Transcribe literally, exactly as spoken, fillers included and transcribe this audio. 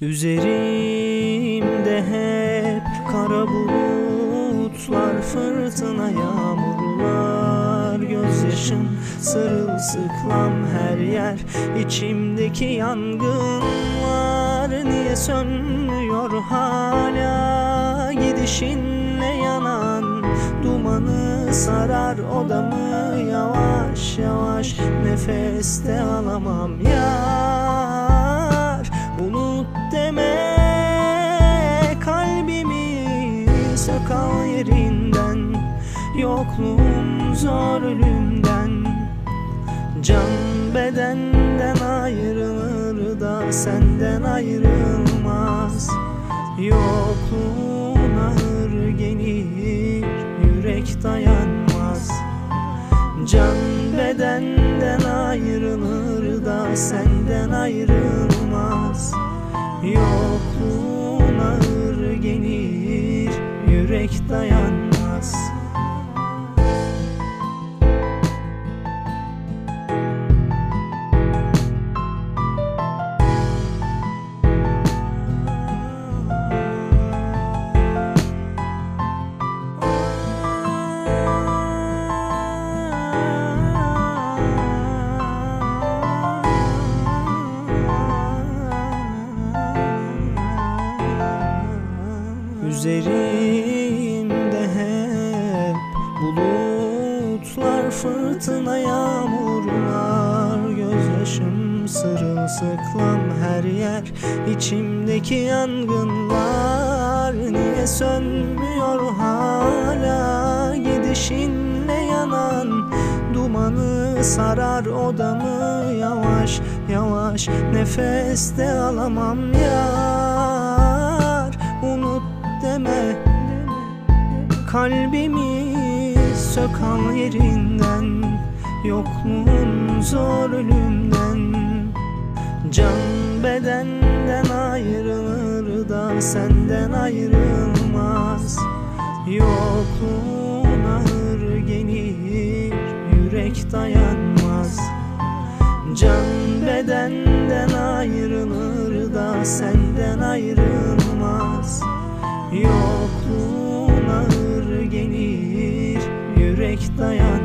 Üzerimde hep kara bulutlar, fırtına yağmurlar, gözyaşım sırılsıklam her yer. İçimdeki yangınlar niye sönmüyor hala? Gidişinle yanan dumanı sarar odamı, yavaş yavaş nefeste alamam yar. Unut deme, kalbimi sök al yerinden, yokluğum zor ölümden. Can bedenden ayrılır da senden ayrılmaz. Yokluğun ağır gelir, yürek dayanmaz. Can bedenden ayrılır da senden ayrılmaz. Yokluğun ağır gelir, yürek dayanmaz. Üzerimde hep bulutlar, fırtına yağmurlar, gözyaşım sırılsıklam her yer. İçimdeki yangınlar niye sönmüyor hala? Gidişinle yanan dumanı sarar odamı, yavaş yavaş nefeste alamam yar. Unut deme, kalbimi sök al yerinden, yokluğun zor ölümden. Can bedenden ayrılır da senden ayrılmaz. Yokluğun ağır gelir, yürek dayanmaz. Can bedenden ayrılır da senden ayrılmaz. Yokluğun ağır gelir, yürek dayanmaz.